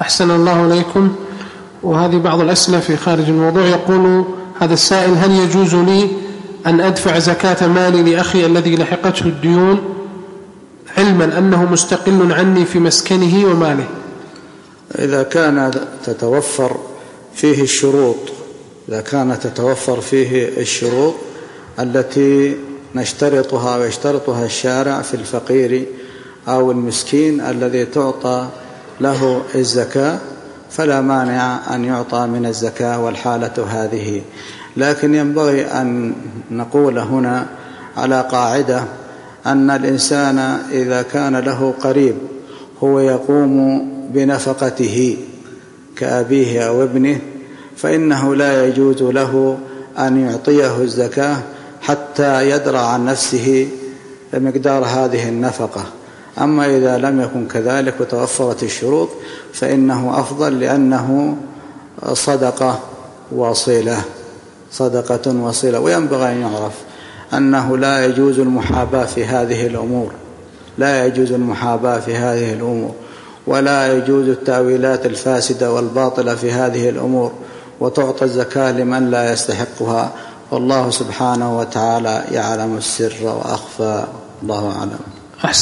أحسن الله إليكم. وهذه بعض الأسئلة في خارج الموضوع. يقول هذا السائل: هل يجوز لي أن أدفع زكاة مالي لأخي الذي لحقته الديون علما أنه مستقل عني في مسكنه وماله؟ إذا كان تتوفر فيه الشروط التي نشترطها ويشترطها الشارع في الفقير أو المسكين الذي تعطى له الزكاة، فلا مانع أن يعطى من الزكاة والحالة هذه. لكن ينبغي أن نقول هنا على قاعدة أن الإنسان إذا كان له قريب هو يقوم بنفقته كأبيه أو ابنه، فإنه لا يجوز له أن يعطيه الزكاة حتى يدرى عن نفسه مقدار هذه النفقة. أما إذا لم يكن كذلك وتوفرت الشروط فإنه أفضل، لأنه صدقة وصلة. وينبغي أن يعرف أنه لا يجوز المحاباة في هذه الأمور، ولا يجوز التأويلات الفاسدة والباطلة في هذه الأمور، وتعطى الزكاة لمن لا يستحقها، والله سبحانه وتعالى يعلم السر وأخفى. الله أعلم.